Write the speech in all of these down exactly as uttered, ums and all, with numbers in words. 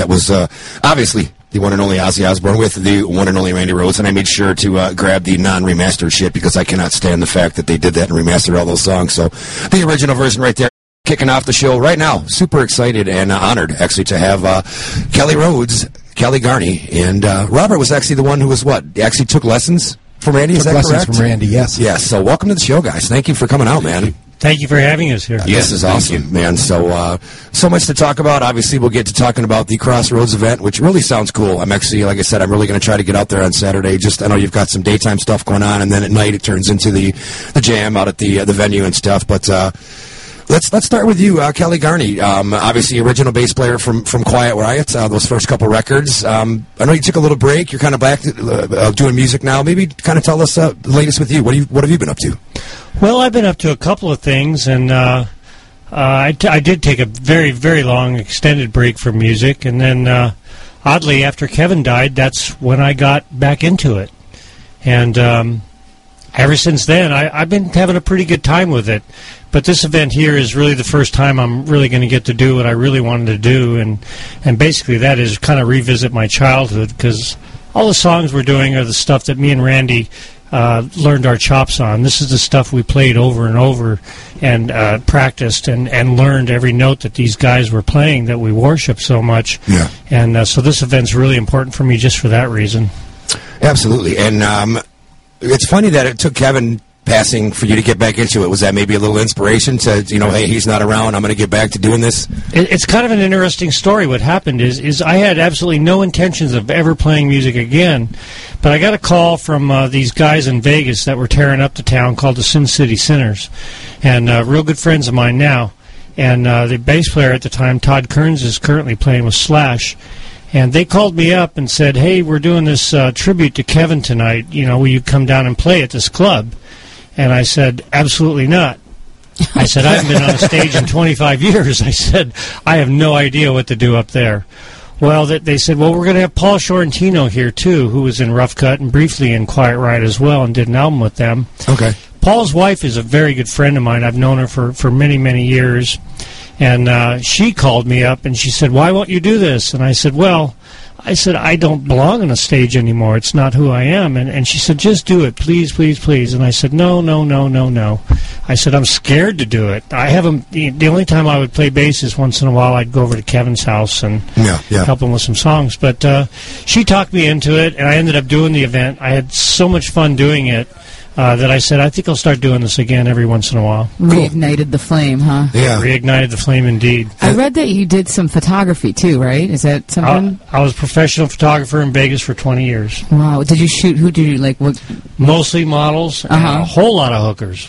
that was uh, obviously the one and only Ozzy Osbourne with the one and only Randy Rhoads, and I made sure to uh, grab the non-remastered shit because I cannot stand the fact that they did that and remastered all those songs. So the original version right there. Kicking off the show right now. Super excited and uh, honored, actually, to have uh, Kelly Rhoads, Kelly Garney, and uh, Robert was actually the one who was what? Actually took lessons from Randy, is that correct? Lessons from Randy, yes. Yes, so welcome to the show, guys. Thank you for coming out, man. Thank you for having us here. Uh, yes, this is awesome, man. So, uh, so much to talk about. Obviously, we'll get to talking about the Crossroads event, which really sounds cool. I'm actually, like I said, I'm really going to try to get out there on Saturday. Just, I know you've got some daytime stuff going on, and then at night it turns into the the jam out at the uh, the venue and stuff. But uh, let's let's start with you, uh, Kelly Garney. Um, obviously, original bass player from from Quiet Riot. Uh, those first couple records. Um, I know you took a little break. You're kind of back to, uh, doing music now. Maybe kind of tell us uh, the latest with you. What do you what have you been up to? Well, I've been up to a couple of things, and uh, uh, I, t I did take a very, very long, extended break from music, and then, uh, oddly, after Kevin died, that's when I got back into it. And um, ever since then, I, I've been having a pretty good time with it. But this event here is really the first time I'm really going to get to do what I really wanted to do, and, and basically that is kind of revisit my childhood, because all the songs we're doing are the stuff that me and Randy Uh, learned our chops on. This is the stuff we played over and over and uh, practiced and, and learned every note that these guys were playing that we worship so much. Yeah. And uh, so this event's really important for me just for that reason. Absolutely. And um, it's funny that it took Kevin passing for you to get back into it. Was that maybe a little inspiration to, you know, hey, he's not around, I'm going to get back to doing this? It, it's kind of an interesting story. What happened is, is I had absolutely no intentions of ever playing music again, but I got a call from uh, these guys in Vegas that were tearing up the town called the Sin City Sinners, and uh, real good friends of mine now. And uh, the bass player at the time, Todd Kearns, is currently playing with Slash. And they called me up and said, hey, we're doing this uh, tribute to Kevin tonight. You know, will you come down and play at this club? And I said, absolutely not. I said, I haven't been on a stage in twenty-five years. I said, I have no idea what to do up there. Well, they said, well, we're going to have Paul Sorrentino here, too, who was in Rough Cut and briefly in Quiet Riot as well and did an album with them. Okay. Paul's wife is a very good friend of mine. I've known her for, for many, many years. And uh, she called me up and she said, why won't you do this? And I said, well, I said, I don't belong on a stage anymore. It's not who I am. And, and she said, just do it, please, please, please. And I said, no, no, no, no, no. I said, I'm scared to do it. I haven't. The only time I would play bass is once in a while I'd go over to Kevin's house and yeah, yeah. help him with some songs. But uh, she talked me into it, and I ended up doing the event. I had so much fun doing it. Uh, that I said, I think I'll start doing this again every once in a while. Reignited the flame, huh? Yeah. Reignited the flame, indeed. I read that you did some photography, too, right? Is that something? I, I was a professional photographer in Vegas for twenty years. Wow. Did you shoot, who did you, like, what? Mostly models uh-huh. and a whole lot of hookers.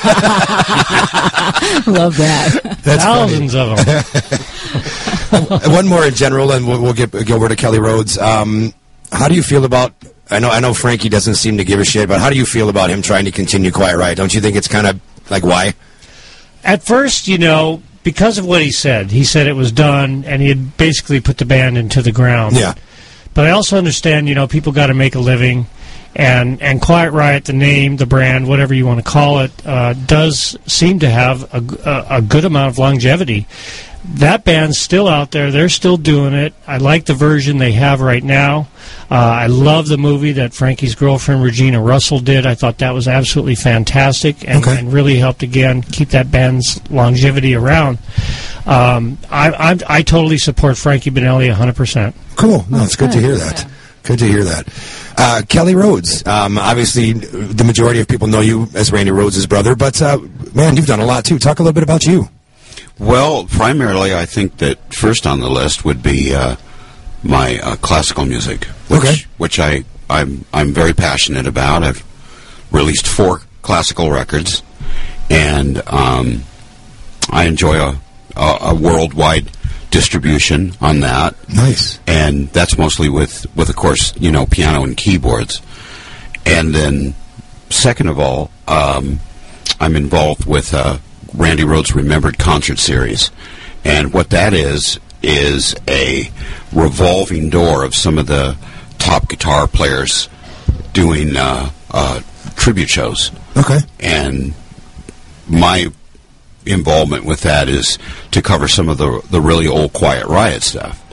Love that. That's Thousands funny. of them. One more in general, and we'll, we'll get go over to Kelly Rhoads. Um, how do you feel about... I know I know Frankie doesn't seem to give a shit, but how do you feel about him trying to continue Quiet Riot? Don't you think it's kind of like, why? At first, you know, because of what he said. He said it was done, and he had basically put the band into the ground. Yeah. But I also understand, you know, people got to make a living, and, and Quiet Riot, the name, the brand, whatever you want to call it, uh, does seem to have a, a, a good amount of longevity. That band's still out there. They're still doing it. I like the version they have right now. Uh, I love the movie that Frankie's girlfriend, Regina Russell, did. I thought that was absolutely fantastic and, okay. and really helped, again, keep that band's longevity around. Um, I, I, I totally support Frankie Banali one hundred percent. Cool. No, it's good to hear that. Good to hear that. Uh, Kelly Rhoads. Um, obviously, the majority of people know you as Randy Rhoads' brother, but, uh, man, you've done a lot, too. Talk a little bit about you. Well, primarily, I think that first on the list would be uh, my uh, classical music, which, okay. which I I'm I'm very passionate about. I've released four classical records, and um, I enjoy a, a, a worldwide distribution on that. Nice, and that's mostly with with of course you know piano and keyboards, and then second of all, um, I'm involved with. Uh, Randy Rhoads Remembered Concert Series. And what that is, is a revolving door of some of the top guitar players doing uh, uh, tribute shows. Okay. And my involvement with that is to cover some of the, the really old Quiet Riot stuff.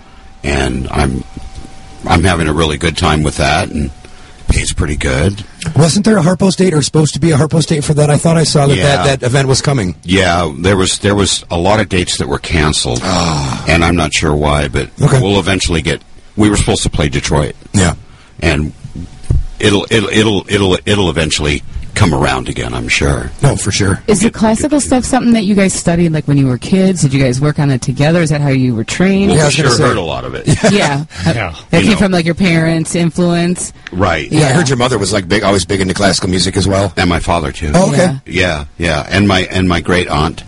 and I'm I'm having a really good time with that, and pays pretty good. Wasn't there a Harpo's date, or supposed to be a Harpo's date for that? I thought I saw that Yeah. that, that event was coming. Yeah, there was there was a lot of dates that were canceled, and I'm not sure why, but Okay. we'll eventually get. We were supposed to play Detroit, Yeah. and it'll it'll it'll it'll it'll eventually come around again, I'm sure. No, for sure. Is the classical stuff something that you guys studied like when you were kids? Did you guys work on it together? Is that how you were trained? Well, Yeah, I we was gonna sure say. heard a lot of it. Yeah. Yeah. That You came know. from like your parents' influence. Right. Yeah, I Yeah. heard your mother was like big, always big into classical music as well. And my father too. Oh, okay. Yeah. Yeah, yeah, and my and my great aunt.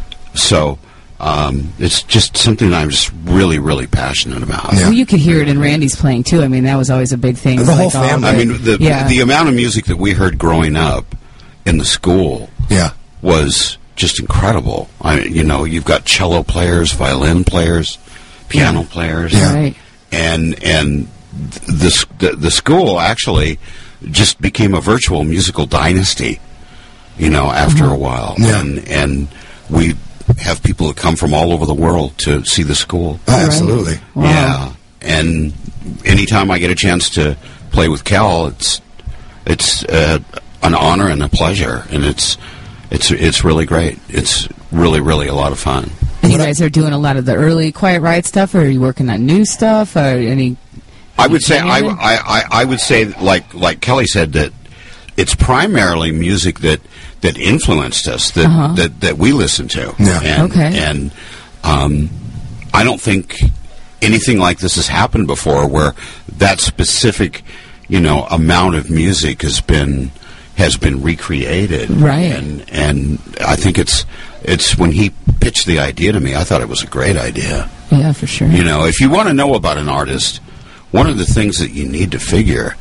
So um, it's just something that I'm just really, really passionate about. Yeah. Well, you could hear it in Randy's playing too. I mean, that was always a big thing. The whole Like all family. I mean, the yeah. the amount of music that we heard growing up in the school Yeah. was just incredible. I, you know, you've got cello players, violin players, piano Yeah. players, Yeah. Right. and and the, s- the the school actually just became a virtual musical dynasty. You know, after a while, Yeah. and and we have people that come from all over the world to see the school. Oh, absolutely. Wow. Yeah, and anytime I get a chance to play with Cal, it's it's uh, an honor and a pleasure, and it's it's it's really great. It's really really a lot of fun. And you guys are doing a lot of the early Quiet Riot stuff, or are you working on new stuff, or any? I would say I, Anything? I, I, I would say like like Kelly said that it's primarily music that that influenced us that Uh-huh. that, that we listen to. Yeah. And, Okay. And um, I don't think anything like this has happened before, where that specific you know amount of music has been has been recreated. Right. And and I think it's it's when he pitched the idea to me, I thought it was a great idea. Yeah, for sure. You know, if you want to know about an artist, one of the things that you need to figure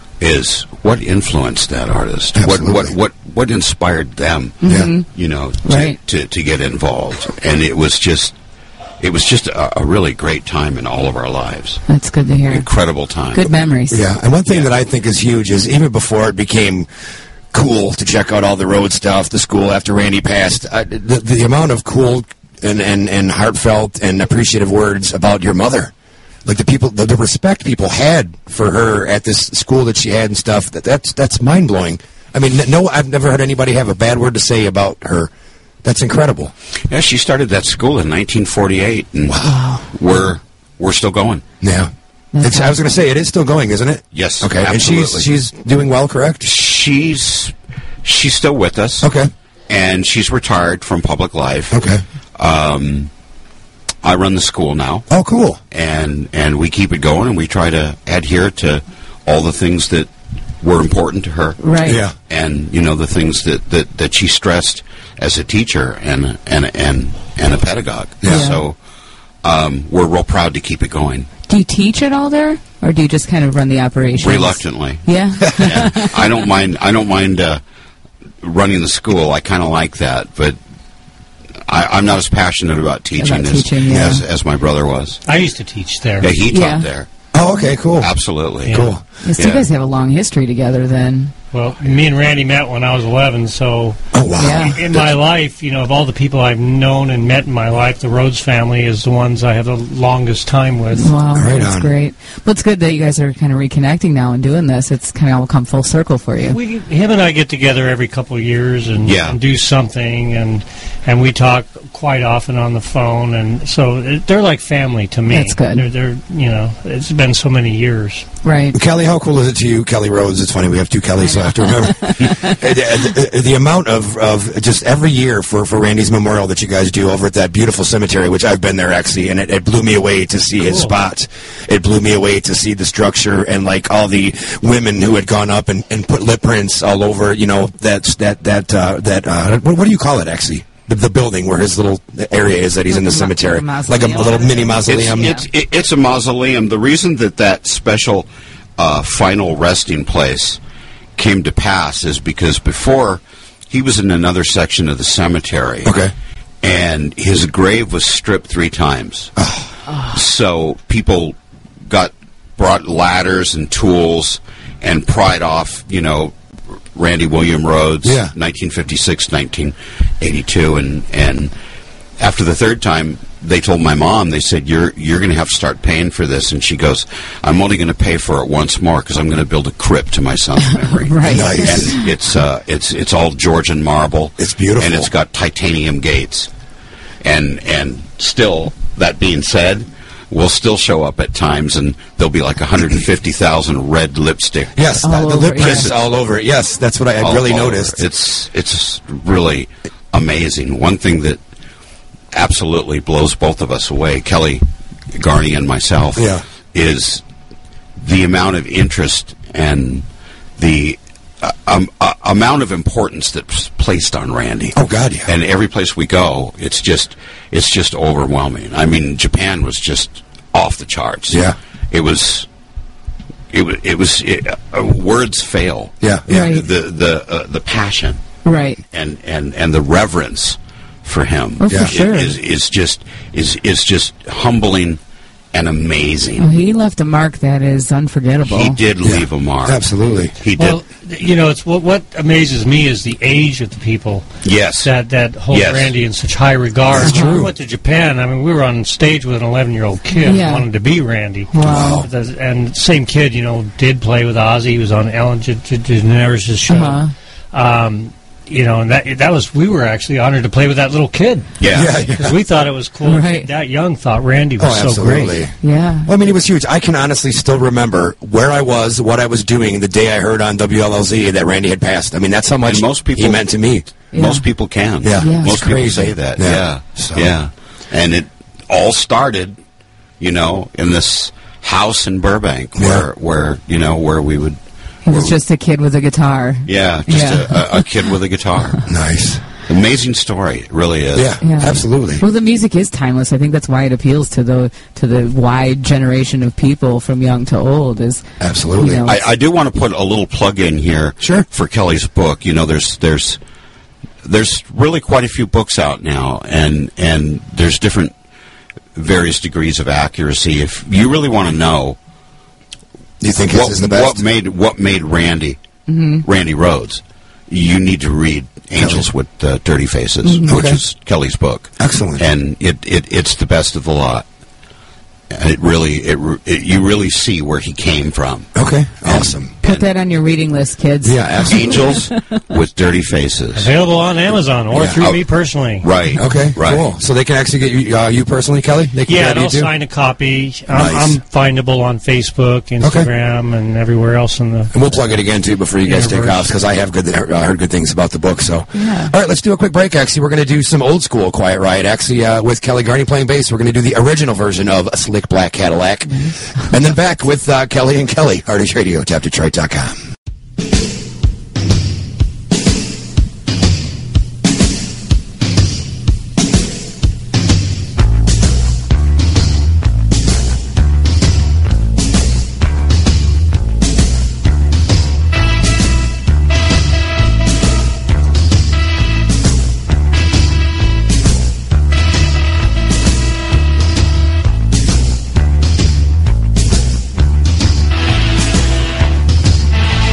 is what influenced that artist. What, Absolutely. what what what inspired them? Yeah. You know, to, Right. to to get involved. And it was just it was just a, a really great time in all of our lives. That's good to hear. Incredible time. Good memories. Yeah, and one thing that I think is huge is even before it became cool to check out all the road stuff, the school after Randy passed, uh, the, the amount of cool and, and, and heartfelt and appreciative words about your mother. Like the people, the, the respect people had for her at this school that she had and stuff, that, that's that's mind blowing. I mean, n- no, I've never heard anybody have a bad word to say about her. That's incredible. Yeah, she started that school in nineteen forty-eight, and we're we're still going. Yeah. That's It's, I was going to say, it is still going, isn't it? Yes, Okay, absolutely. and she's she's doing well, correct? She's she's still with us. Okay. And she's retired from public life. Okay. Um, I run the school now, Oh, cool. and and we keep it going, and we try to adhere to all the things that were important to her. Right. Yeah. And you know the things that, that, that she stressed as a teacher and and and and a pedagogue. Yeah. So um, we're real proud to keep it going. Do you teach at all there, or do you just kind of run the operations? Reluctantly. Yeah. And I don't mind. I don't mind uh, running the school. I kind of like that, but I, I'm not as passionate about teaching, About as, teaching, yeah. as as my brother was. I used to teach there. Yeah, he taught Yeah. there. Oh, okay, cool. Absolutely. Yeah. Cool. Yes, Yeah. you guys have a long history together then. Well, me and Randy met when I was eleven, so Oh, wow. Yeah. in my life, you know, of all the people I've known and met in my life, the Rhodes family is the ones I have the longest time with. Wow, Right that's on. great. Well, it's good that you guys are kind of reconnecting now and doing this. It's kind of all come full circle for you. We, him and I get together every couple of years and, Yeah. and do something, and and we talk quite often on the phone, and so it, they're like family to me. That's good. They're, they're, you know, it's been so many years. Right. Kelly, how cool is it to you, Kelly Rhodes? It's funny, we have two Kellys, so I have to remember. the, the, the amount of, of just every year for, for Randy's memorial that you guys do over at that beautiful cemetery, which I've been there actually, and it, it blew me away to see his Cool. spot. It blew me away to see the structure and like all the women who had gone up and, and put lip prints all over, you know, that's, that, that, uh, that, uh, what, what do you call it actually? The, the building where his little area is that he's in the Like a cemetery. ma- Like a, mausoleum. little mini It's, mausoleum. it's, it- it's a mausoleum. The reason that that special uh, final resting place came to pass is because before he was in another section of the cemetery. Okay. And his grave was stripped three times. So people got brought ladders and tools and pried off, you know, Randy William Rhodes, Yeah. nineteen fifty-six, nineteen eighty-two, and and after the third time, they told my mom, they said, you're you're going to have to start paying for this. And she goes, I'm only going to pay for it once more because I'm going to build a crypt to my son's memory. Right. Nice. And it's, uh, it's, it's all Georgian marble. It's beautiful. And it's got titanium gates. And, and still, that being said, we'll still show up at times, and there'll be like one hundred fifty thousand red lipstick. Yes, All the, the over lip it, prints yeah. all over it. Yes, that's what I, I all really over. noticed. It's it's really amazing. One thing that absolutely blows both of us away, Kelly Garni and myself, Yeah. is the amount of interest and the uh, um, uh, amount of importance that's placed on Randy. Oh, God, yeah. And every place we go, it's just it's just overwhelming. I mean, Japan was just off the charts. Yeah. It was. It was. It was. It, uh, words fail. Yeah, yeah. Right. The the uh, the passion Right. and, and, and the reverence for him Oh, for Yeah. sure. is is just is is just humbling and amazing. Oh, he left a mark that is unforgettable. He did Yeah. leave a mark. Absolutely. He did. Well, you know, it's what what amazes me is the age of the people Yes. that that hold Yes. Randy in such high regard. That's true. We went to Japan. I mean, we were on stage with an eleven-year-old kid Yeah. who wanted to be Randy. Wow. The- And same kid, you know, did play with Ozzy. He was on Ellen DeGeneres' show. Uh-huh. Um, you know, and that that was we were actually honored to play with that little kid yeah. Yeah, yeah. because we thought it was cool. Right. That young thought Randy was Oh, so absolutely. great. Yeah. Well, I mean, it was huge. I can honestly still remember where I was, what I was doing the day I heard on W L L Z that Randy had passed. I mean, that's how much And most people- he meant to me. Yeah. Most people can. Yeah. Yeah. Most It's people crazy. say that. Yeah. Yeah. So- Yeah. And it all started, you know, in this house in Burbank where, Yeah. where you know, where we would, He was just a kid with a guitar. yeah, just Yeah. A, a, a kid with a guitar. Nice. Amazing story. It really is. Yeah, Yeah. absolutely. Well, the music is timeless. I think that's why it appeals to the to the wide generation of people from young to old. Is Absolutely. you know, I, I do want to put a little plug in here Sure. for Kelly's book. You know, there's there's there's really quite a few books out now, and and there's different various degrees of accuracy. If you really want to know Do you think his what, is the best? what made what made Randy Randy Rhoads, you need to read Angels with uh, Dirty Faces, which Okay. is Kelly's book. Excellent. And it, it it's the best of the lot. And it really it, re- it you really see where he came from. Okay, awesome. put that on your reading list, kids. Yeah, absolutely. Angels with Dirty Faces. Available on Amazon or Yeah. through Oh, me personally. Right. Okay, Right. cool. So they can actually get you, uh, you personally, Kelly? They can Yeah, grab and you I'll too? sign a copy. I'm, Nice. I'm findable on Facebook, Instagram, and everywhere else in the. And we'll plug it again, too, before you guys take Universe. off, because I have good, uh, heard good things about the book. So, Yeah. All right, let's do a quick break, actually. We're going to do some old school Quiet Riot, actually, uh, with Kelly Garni playing bass. We're going to do the original version of a Slick Black Cadillac. And then back with uh, Kelly and Kelly, Heritage Radio, tap detroit dot com. Thank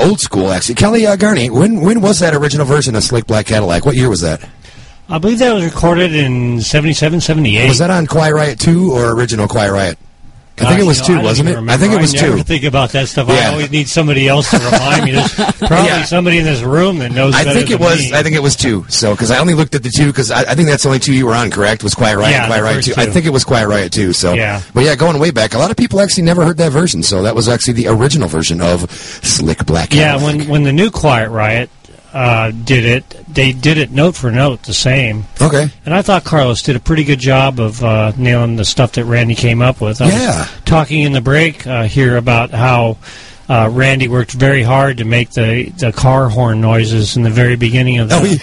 old school, actually. Kelly uh, Garney, when when was that original version of Slick Black Cadillac? What year was that? I believe that was recorded in seventy-seven, seventy-eight. Was that on Quiet Riot two or original Quiet Riot? I think uh, it was you know, two, wasn't it? Remember. I think it was I two. never think about that stuff. Yeah. I always need somebody else to remind me. There's probably yeah. somebody in this room that knows I better think it than was. me. I think it was two. So, because I only looked at the two, because I, I think that's the only two you were on. Correct? Was Quiet Riot? Yeah, and Quiet the Riot first two. two. I think it was Quiet Riot two. So, yeah. But yeah, going way back, a lot of people actually never heard that version. So that was actually the original version of Slick Black Cadillac. Yeah, when when the new Quiet Riot uh, did it, they did it note for note the same. Okay. And I thought Carlos did a pretty good job of uh, nailing the stuff that Randy came up with. I Yeah. was talking in the break uh, here about how uh, Randy worked very hard to make the, the car horn noises in the very beginning of the... Oh,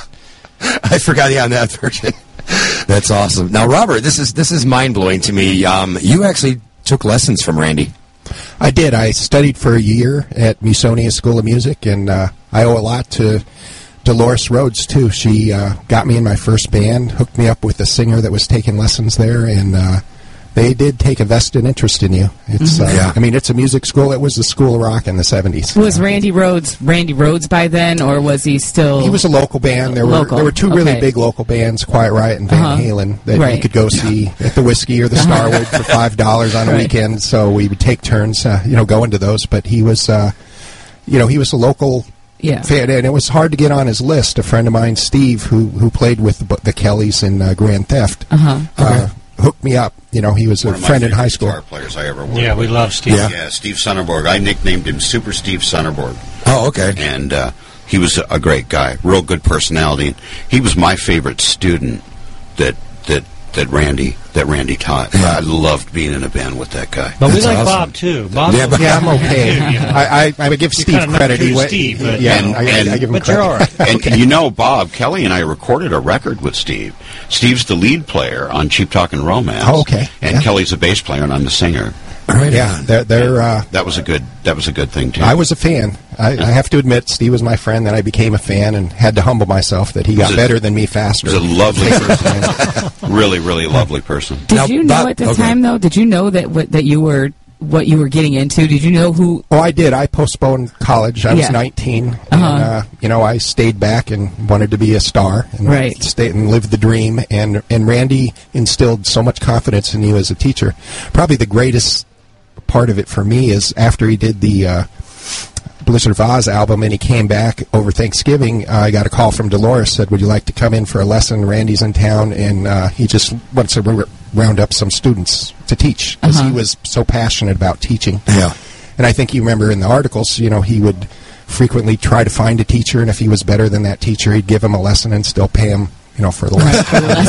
yeah. I forgot, yeah, on that version. That's awesome. Now, Robert, this is this is mind-blowing to me. Um, you actually took lessons from Randy. I did. I studied for a year at Musonia School of Music, and uh, I owe a lot to Dolores Rhodes, too. She uh, got me in my first band, hooked me up with a singer that was taking lessons there, and uh, they did take a vested interest in you. It's, Mm-hmm. uh, Yeah. I mean, it's a music school. It was the School of Rock in the seventies. Was Randy Rhodes Randy Rhodes by then, or was he still? He was a local band. There were Local. there were two really Okay. big local bands, Quiet Riot and Van Uh-huh. Halen, that Right. you could go see at the Whiskey or the Starwood for five dollars on a Right. weekend. So we would take turns, uh, you know, going to those. But he was, uh, you know, he was a local Yeah. fan, and it was hard to get on his list. A friend of mine, Steve, who who played with the, the Kellys in uh, Grand Theft, Uh-huh. uh, hooked me up. You know, he was One a of my friend in favorite high school. guitar players I ever worked Yeah, we with. love Steve. Yeah. Yeah, Steve Sonnerborg. I nicknamed him Super Steve Sonnerborg. Oh, okay. And uh, he was a, a great guy, real good personality. He was my favorite student that that that Randy that Randy taught. Yeah. I loved being in a band with that guy. But we That's like awesome. Bob, too. Bob Yeah, but- Yeah, I'm okay. You know. I, I I would give You're Steve kinda not credit. true He to went, Steve, but- yeah, And- I, and- I give him But credit. you're all right. And you know, Bob, Kelly and I recorded a record with Steve. Steve's the lead player on Cheap Talkin' Romance. Oh, okay. And Yeah. Kelly's the bass player, and I'm the singer. Right Yeah, on. they're, they're uh, That was a good. That was a good thing too. I was a fan. I, I have to admit, Steve was my friend. Then I became a fan and had to humble myself that he got Was it- better than me faster. He was a lovely person. really, really lovely person. Did Now, you know Bob- at the okay. time though? Did you know that what, that you were what you were getting into? Did you know who? Oh, I did. I postponed college. I was Yeah. nineteen, Uh-huh. and uh, you know, I stayed back and wanted to be a star, and Right. stay and live the dream. And and Randy instilled so much confidence in you as a teacher. Probably the greatest part of it for me is after he did the uh, Blizzard of Oz album, and he came back over Thanksgiving. Uh, I got a call from Dolores, said, "Would you like to come in for a lesson? Randy's in town, and uh, he just wants to r- round up some students to teach because Uh-huh. he was so passionate about teaching." Yeah. And I think you remember in the articles, you know, he would frequently try to find a teacher, and if he was better than that teacher, he'd give him a lesson and still pay him, you know, for the lesson.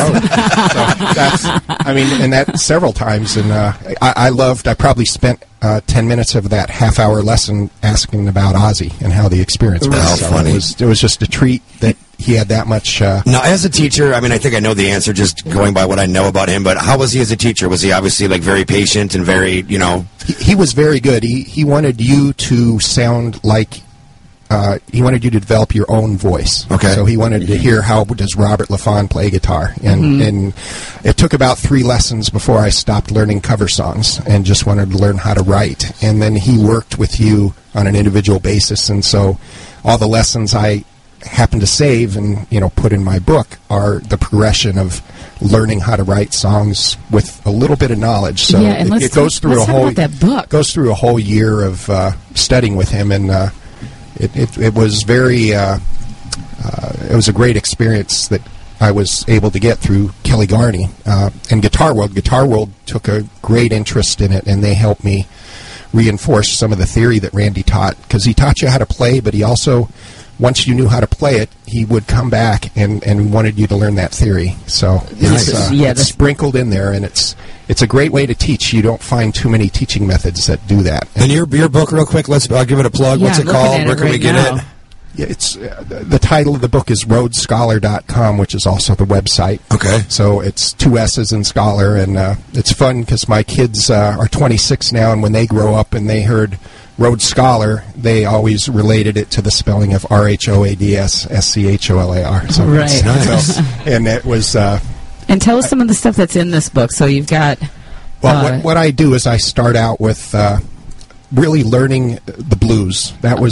so that's, I mean, and that several times. And uh, I, I loved, I probably spent uh, ten minutes of that half-hour lesson asking about Ozzy and how the experience was. How So funny. It was, it was just a treat that he had that much... Uh, Now, as a teacher, I mean, I think I know the answer just going by what I know about him, but how was he as a teacher? Was he obviously, like, very patient and very, you know... he, he was very good. He, he wanted you to sound like... Uh, he wanted you to develop your own voice. Okay. So he wanted to hear how does Robert LaFawn play guitar, and and it took about three lessons before I stopped learning cover songs and just wanted to learn how to write. And then he worked with you on an individual basis, and so all the lessons I happen to save and you know put in my book are the progression of learning how to write songs with a little bit of knowledge. So Yeah, and it, let's it goes talk- through let's a talk whole about that book. goes through a whole year of uh, studying with him, and uh, it, it it was very uh, uh, it was a great experience that I was able to get through Kelly Garney uh, and Guitar World. Guitar World took a great interest in it, and they helped me reinforce some of the theory that Randy taught, because he taught you how to play, but he also, once you knew how to play it, he would come back and, and wanted you to learn that theory. So Nice. it's, uh, Yeah, it's that's- sprinkled in there, and it's it's a great way to teach. You don't find too many teaching methods that do that. And your, your book, real quick, let's I'll give it a plug. Yeah, What's it I'm looking called? at Where it can we right get now. it? Yeah, it's uh, the the title of the book is road scholar dot com, which is also the website. Okay. So it's two S's in scholar, and uh, it's fun because my kids uh, are twenty-six now, and when they grow up and they heard Road Scholar, they always related it to the spelling of R H O A D S S C H O L A R. So Right. it's- Nice. so- and it was... Uh, And tell us some of the stuff that's in this book. So you've got. Well, uh, what, what I do is I start out with uh, really learning the blues. That was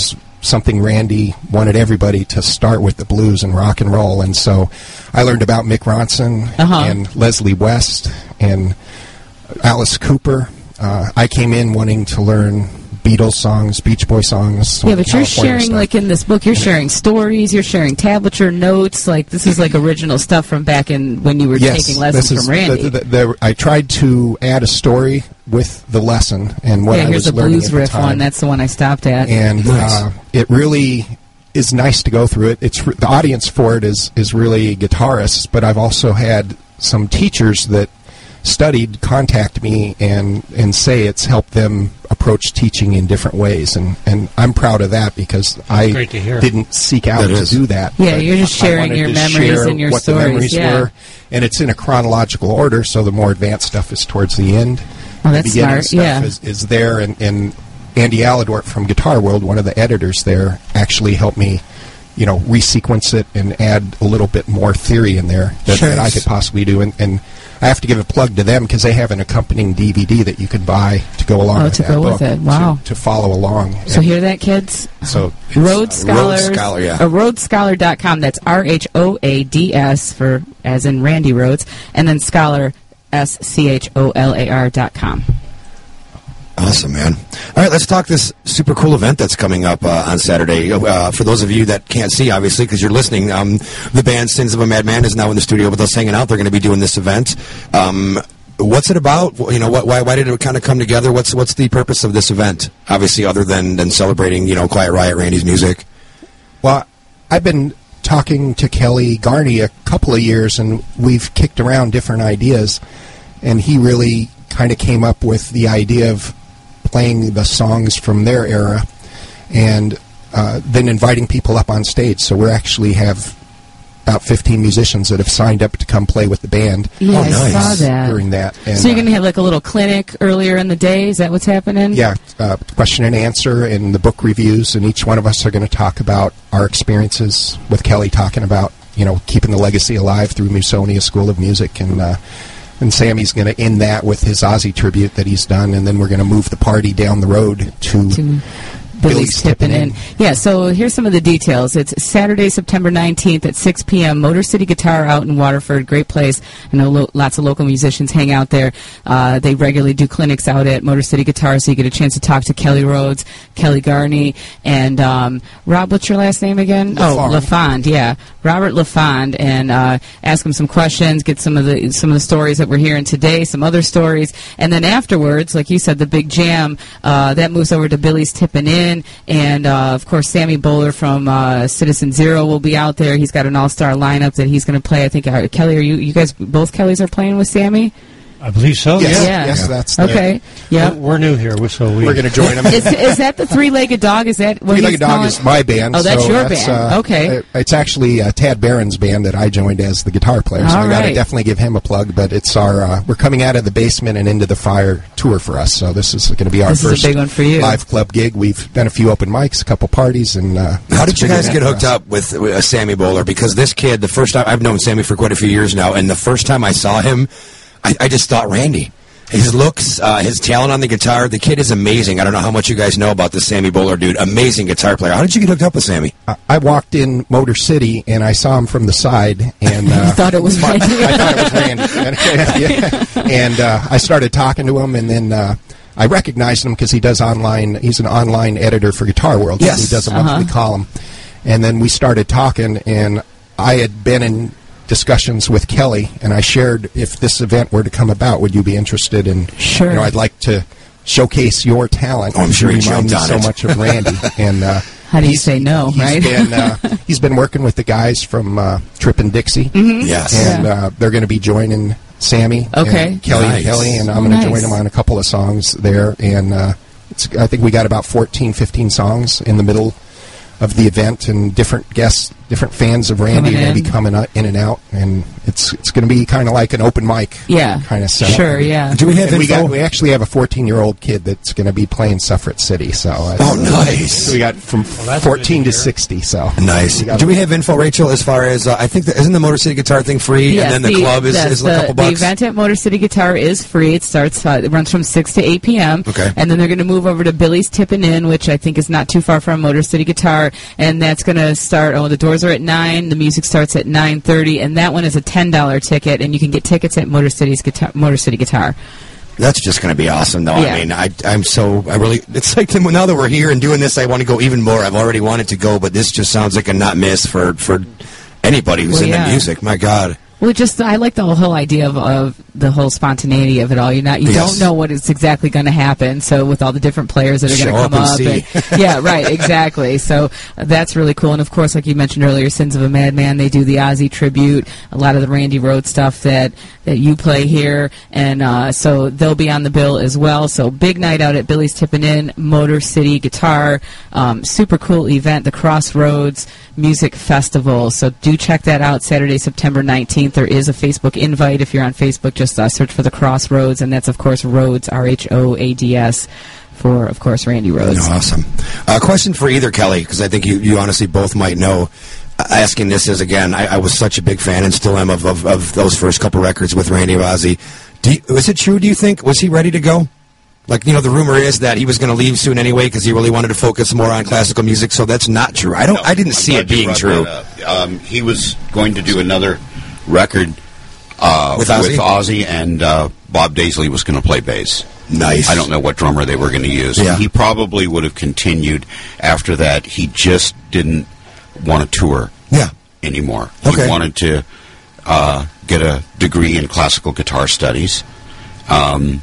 something Randy wanted everybody to start with, the blues and rock and roll. And so I learned about Mick Ronson Uh-huh. and Leslie West and Alice Cooper. Uh, I came in wanting to learn Beatles songs, Beach Boy songs. some Yeah, but you're California sharing, stuff. like in this book, you're sharing stories, you're sharing tablature notes. Like, this is like original stuff from back in when you were Yes, taking lessons this is from Randy. The, the, the, I tried to add a story with the lesson and what yeah, I here's was a learning blues at the riff time. one. That's the one I stopped at. and Nice. uh, it really is nice to go through it. It's re- the audience for it is is really guitarists, but I've also had some teachers that studied contact me and and say it's helped them approach teaching in different ways, and and I'm proud of that because I Great to hear. didn't seek out That to is. do that. Yeah, but you're just I sharing wanted your to memories share and your what stories, the memories yeah. were, and it's in a chronological order, so the more advanced stuff is towards the end. Oh, The that's beginning smart, stuff yeah. is, is there, and, and Andy Aladort from Guitar World, one of the editors there, actually helped me, you know, resequence it and add a little bit more theory in there that, Sure. that I could possibly do. And, and I have to give a plug to them because they have an accompanying D V D that you can buy to go along Oh, with to that go with book, it. Wow. To, to follow along. So And hear that, kids? so it's, Rhodes uh, Rhodes Scholars, Scholar, yeah. uh, Rhodes Scholar dot com. That's R H O A D S for as in Randy Rhodes, and then Scholar, S C H O L A R dot com. Awesome, man. All right, let's talk this super cool event that's coming up uh, on Saturday. Uh, for those of you that can't see, obviously, because you're listening, um, the band Sins of a Madman is now in the studio with us hanging out. They're going to be doing this event. Um, what's it about? You know, what, why, why did it kind of come together? What's what's the purpose of this event? Obviously, other than, than celebrating, you know, Quiet Riot, Randy's music. Well, I've been talking to Kelly Garney a couple of years, and we've kicked around different ideas, and he really kind of came up with the idea of playing the songs from their era and uh, then inviting people up on stage. So we actually have about fifteen musicians that have signed up to come play with the band Yeah, Oh, I nice. saw that. during that. And, So you're going uh, to have like a little clinic earlier in the day? Is that what's happening? yeah, uh, question and answer and the book reviews, and each one of us are going to talk about our experiences, with Kelly talking about, you know, keeping the legacy alive through Musonia School of Music, and uh, and Sammy's going to end that with his Ozzy tribute that he's done, and then we're going to move the party down the road to... To Billy's tipping in. Yeah, so here's some of the details. It's Saturday, September nineteenth at six p.m. Motor City Guitar out in Waterford. Great place. I know lo- lots of local musicians hang out there. Uh, they regularly do clinics out at Motor City Guitar, so you get a chance to talk to Kelly Rhodes, Kelly Garney, and um, Rob, what's your last name again? Oh, LaFond. LaFond, yeah. Robert LaFond, and uh, ask him some questions, get some of the some of the stories that we're hearing today, some other stories, and then afterwards, like you said, the big jam, uh, that moves over to Billy's Tippin' In. And, uh, of course, Sammy Bowler from uh, Citizen Zero will be out there. He's got an all-star lineup that he's going to play. I think, uh, Kelly, are you, you guys, both Kellys are playing with Sammy? I believe so. Yes, Yeah. Yeah. yes, that's the, Okay, yeah. We're, we're new here, so we. We're going to join them. Is, is that the Three-Legged Dog? Is that what Three-Legged he's Dog calling? is my band. Oh, that's so your that's, band. uh, Okay. uh, It's actually uh, Tad Barron's band that I joined as the guitar player. So All I got to right. definitely give him a plug. But it's our uh, we're coming out of the basement and into the fire tour for us. So this is going to be our This is a first big one for you. live club gig. We've done a few open mics, a couple parties, and uh, How it's did you a big guys event get for hooked us. up with uh, Sammy Bowler? Because this kid, the first time I've known Sammy for quite a few years now, and the first time I saw him, I, I just thought Randy. His looks, uh, his talent on the guitar, the kid is amazing. I don't know how much you guys know about this Sammy Bowler dude. Amazing guitar player. How did you get hooked up with Sammy? I- I walked in Motor City and I saw him from the side, and uh, You thought it was my- Randy. I thought it was Randy, and, yeah. and uh, I started talking to him, and then uh, I recognized him because he does online. He's an online editor for Guitar World. Yes. He does a Uh-huh. monthly column, and then we started talking, and I had been in discussions with Kelly, and I shared, if this event were to come about, would you be interested in? Sure. You know, I'd like to showcase your talent. Oh, I'm sure you he remind jumped me on so it. much of Randy, and. Uh, How do you he's- say no, he's right? Been, uh, he's been working with the guys from uh, Trippin' Dixie, Yes. and Yeah. uh, they're going to be joining Sammy, Okay. and Kelly, Nice. and Kelly, and I'm Oh, going to nice. join them on a couple of songs there. And uh, it's, I think we got about fourteen, fifteen songs in the middle of the event, and different guests, different fans of Randy Coming are going to in. be coming out, in and out, and it's it's going to be kind of like an open mic. Yeah. Kind of setup. Sure, yeah. Do we have And we info? got we actually have a fourteen-year-old kid that's going to be playing Suffragette City. So uh, Oh, nice. So we got from that's fourteen good to to hear. sixty. So Nice. We got- Do we have info, Rachel, as far as, uh, I think, that, isn't the Motor City Guitar thing free, Yes, and then the, club is, yes, is a the, couple the bucks? event at Motor City Guitar is free. It starts, uh, it runs from six to eight p.m. Okay. And then they're going to move over to Billy's Tippin' Inn, which I think is not too far from Motor City Guitar. And that's going to start, oh, the doors are at nine. The music starts at nine thirty. And that one is a ten dollars ticket. And you can get tickets at Motor City's Guitar, Motor City Guitar. That's just going to be awesome, though. Yeah. I mean, I, I'm so, I really, it's like now that we're here and doing this, I want to go even more. I've already wanted to go, but this just sounds like a not miss for, for anybody who's Well, into yeah. music. My God. Well, just I like the whole idea of, of the whole spontaneity of it all. You're not, you Yes. don't know what is exactly going to happen. So with all the different players that are Show going to up come and up, see. and, yeah, right, exactly. So uh, that's really cool. And of course, like you mentioned earlier, Sins of a Madman. They do the Ozzy tribute, a lot of the Randy Rhoads stuff that that you play here, and uh, so they'll be on the bill as well. So big night out at Billy's Tippin' Inn, Motor City Guitar, um, super cool event, the Crossroads Music Festival. So do check that out. Saturday, September nineteenth. There is a Facebook invite. If you're on Facebook, just uh, search for the Crossroads, and that's of course Rhodes, R H O A D S, for of course Randy Rhoads. Awesome. Uh, question for either Kelly, because I think you, you honestly both might know. Uh, asking this is, again, I, I was such a big fan and still am of, of, of those first couple records with Randy Ozzy. Do you, was it true, do you think? Was he ready to go? Like, you know, the rumor is that he was going to leave soon anyway because he really wanted to focus more on classical music, so that's not true. I don't. I didn't I'm see glad it you being brought true. that up. Um, he was going to do another record uh, With Ozzy? Ozzy, and uh, Bob Daisley was going to play bass. Nice. I don't know what drummer they were going to use. Yeah. He probably would have continued after that. He just didn't want to tour Yeah. anymore. Okay. He wanted to uh, get a degree in classical guitar studies. Um,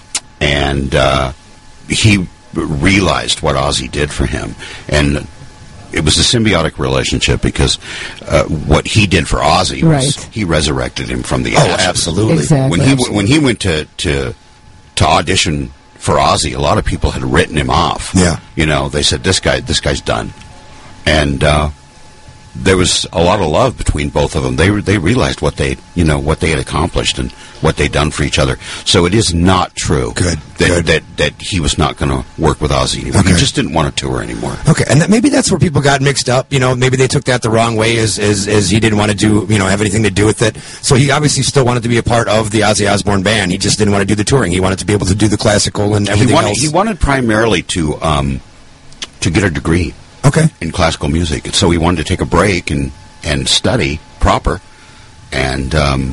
and uh, he realized what Ozzy did for him. And it was a symbiotic relationship because uh, what he did for Ozzy was Right. he resurrected him from the Oh, ashes. absolutely. Exactly. When he w- when he went to, to to audition for Ozzy, a lot of people had written him off. Yeah. You know, they said this guy this guy's done. And uh, there was a lot of love between both of them. They they realized what they you know what they had accomplished and what they'd done for each other. So it is not true Good, that good. that that he was not going to work with Ozzy anymore. Okay. He just didn't want to tour anymore. Okay, and that, maybe that's where people got mixed up. You know, maybe they took that the wrong way, as, as as he didn't want to do, you know, have anything to do with it. So he obviously still wanted to be a part of the Ozzy Osbourne band. He just didn't want to do the touring. He wanted to be able to do the classical and He everything wanted else. he wanted primarily to um, to get a degree Okay, in classical music, and so he wanted to take a break and and study proper. And um,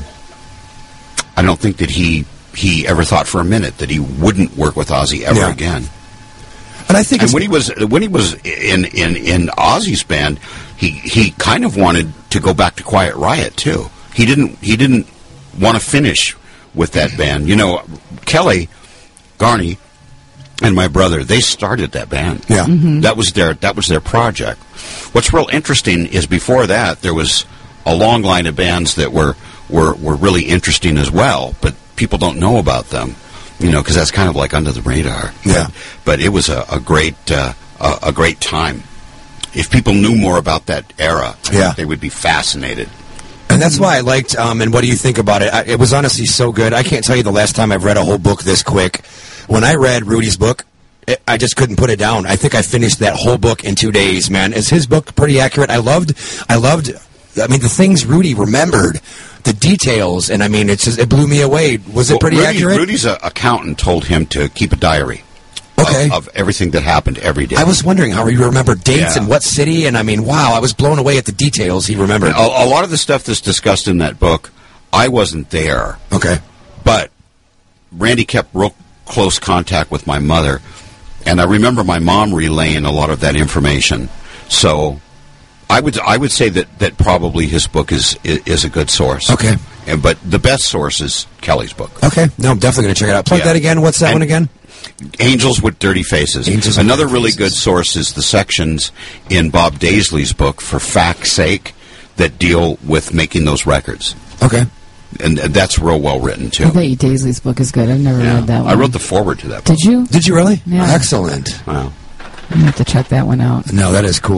I don't think that he he ever thought for a minute that he wouldn't work with Ozzy ever Yeah. again. and I think And it's, when he was when he was in in in Ozzy's band, he he kind of wanted to go back to Quiet Riot too. He didn't he didn't want to finish with that band. You know, Kelly Garney and my brother, they started that band. Yeah. Mhm. That was their that was their project. What's real interesting is before that there was a long line of bands that were were, were really interesting as well, but people don't know about them. You know, because that's kind of like under the radar. Yeah. But, but it was a, a great uh, a, a great time. If people knew more about that era, I Yeah. think they would be fascinated. and that's why I liked. Um, and what do you think about it? I, it was honestly so good. I can't tell you the last time I've read a whole book this quick. When I read Rudy's book, it, I just couldn't put it down. I think I finished that whole book in two days. Man, is his book pretty accurate? I loved. I loved. I mean, the things Rudy remembered, the details, and I mean, it's just, it blew me away. Was it Well, pretty Rudy, accurate? Rudy's uh, accountant told him to keep a diary of- Okay. of, everything that happened every day. I was wondering how he remembered dates Yeah. and what city, and I mean, wow, I was blown away at the details he remembered. a, a lot of the stuff that's discussed in that book, I wasn't there, Okay. but Randy kept real close contact with my mother, and I remember my mom relaying a lot of that information. So I would I would say that, that probably his book is, is is a good source. Okay. And, but the best source is Kelly's book. Okay. No, I'm definitely going to check it out. Plug Yeah. that again. What's that And- one again? Angels with Dirty Faces. Angels with Another Dirty really Faces. good source is the sections in Bob Daisley's book, For Fact's Sake, that deal with making those records. Okay. And uh, that's real well written, too. I bet you Daisley's book is good. I've never Yeah. read that one. I wrote the foreword to that book. Did you? Did you really? Yeah. Excellent. Wow. I have to check that one out. No, that is cool.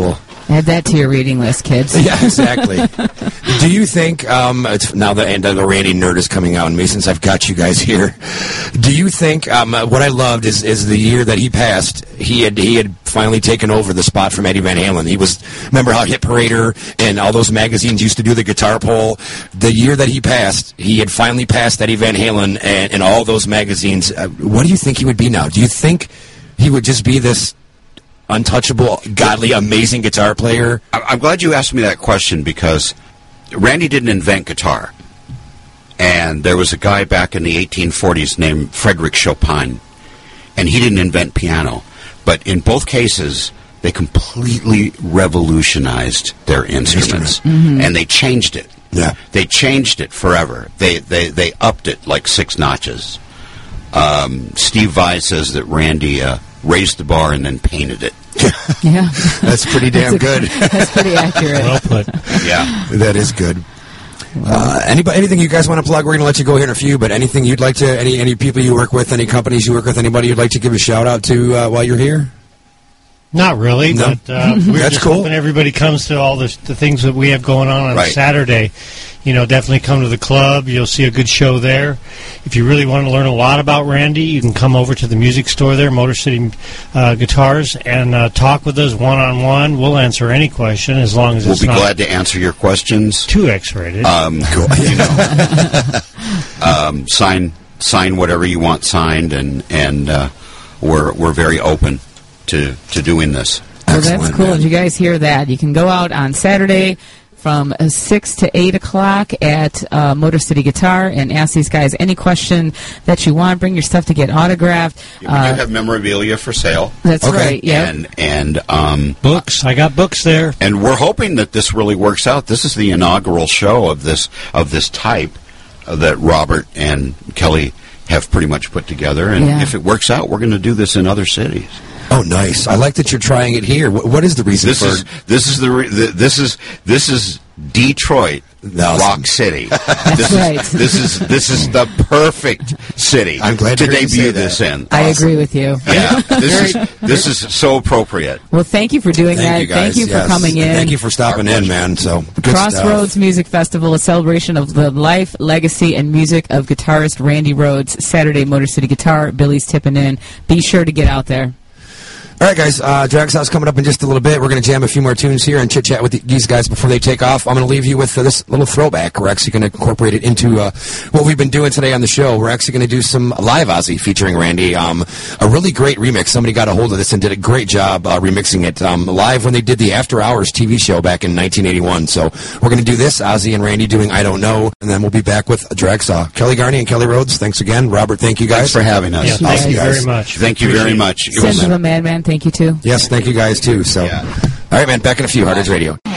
Add that to your reading list, kids. Yeah, exactly. Do you think, um, it's, now that and the Randy nerd is coming out in me since I've got you guys here, do you think, um, what I loved is, is the year that he passed, he had he had finally taken over the spot from Eddie Van Halen. He was, remember how Hit Parader and all those magazines used to do the guitar poll? The year that he passed, he had finally passed Eddie Van Halen and, and all those magazines. Uh, what do you think he would be now? Do you think he would just be this untouchable, godly, amazing guitar player? I'm glad you asked me that question because Randy didn't invent guitar. And there was a guy back in the eighteen forties named Frédéric Chopin, and he didn't invent piano. But in both cases, they completely revolutionized their instruments, mm-hmm. and they changed it. Yeah, they changed it forever. They they they upped it like six notches. Um, Steve Vai says that Randy uh, raised the bar and then painted it. Yeah, that's pretty damn that's a, good. That's pretty accurate. Well put. Yeah, that is good. Uh, anybody, anything you guys want to plug? We're going to let you go here in a few, but anything you'd like to, any any people you work with, any companies you work with, anybody you'd like to give a shout out to uh, while you're here? Not really, No. but uh, we're That's just cool. hoping everybody comes to all the, the things that we have going on on Right. Saturday. You know, definitely come to the club. You'll see a good show there. If you really want to learn a lot about Randy, you can come over to the music store there, Motor City uh, Guitars, and uh, talk with us one-on-one. We'll answer any question as long as we'll it's be not glad to answer your questions. too X-rated. Um, you know, um, sign sign whatever you want signed, and and uh, we're we're very open to to doing this. Well, Excellent, that's cool. man. Did you guys hear that? You can go out on Saturday from uh, six to eight o'clock at uh, Motor City Guitar and ask these guys any question that you want. Bring your stuff to get autographed. We do Uh, have memorabilia for sale. that's Okay. right, yeah. And and um, books. I got books there. and we're hoping that this really works out. This is the inaugural show of this of this type uh, that Robert and Kelly have pretty much put together. And Yeah. if it works out, we're going to do this in other cities. Oh, nice. I like that you're trying it here. What, what is the reason This for is this is the, re- the this is this is Detroit, Awesome. Rock City. This right. is this is this is the perfect city. I'm glad to to hear you say debut that. this in. I agree with you. Yeah, this is this is so appropriate. Well, thank you for doing Thank that. you guys. Thank you for Yes. coming in. Thank you for stopping Our in, pleasure. man. So good Crossroads stuff. Music Festival, a celebration of the life, legacy, and music of guitarist Randy Rhoads. Saturday, Motor City Guitar. Billy's tipping in. Be sure to get out there. All right, guys. Uh, Drag's House coming up in just a little bit. We're going to jam a few more tunes here and chit-chat with the, these guys before they take off. I'm going to leave you with uh, this little throwback. We're actually going to incorporate it into uh, what we've been doing today on the show. We're actually going to do some live Ozzy featuring Randy. Um, a really great remix. Somebody got a hold of this and did a great job uh, remixing it um, live when they did the After Hours T V show back in nineteen eighty-one. So we're going to do this, Ozzy and Randy doing I Don't Know, and then we'll be back with Drag Saw. Kelly Garney and Kelly Rhodes, thanks again. Robert, thank you guys. Thanks for having us. Yeah, Awesome, thank you guys. very much. Thank you very Appreciate it. much. It Sins was- of a Madman, thank you too. Yes, thank you guys, too. So, Yeah. all right, man, back in a few. Hard Edge Radio.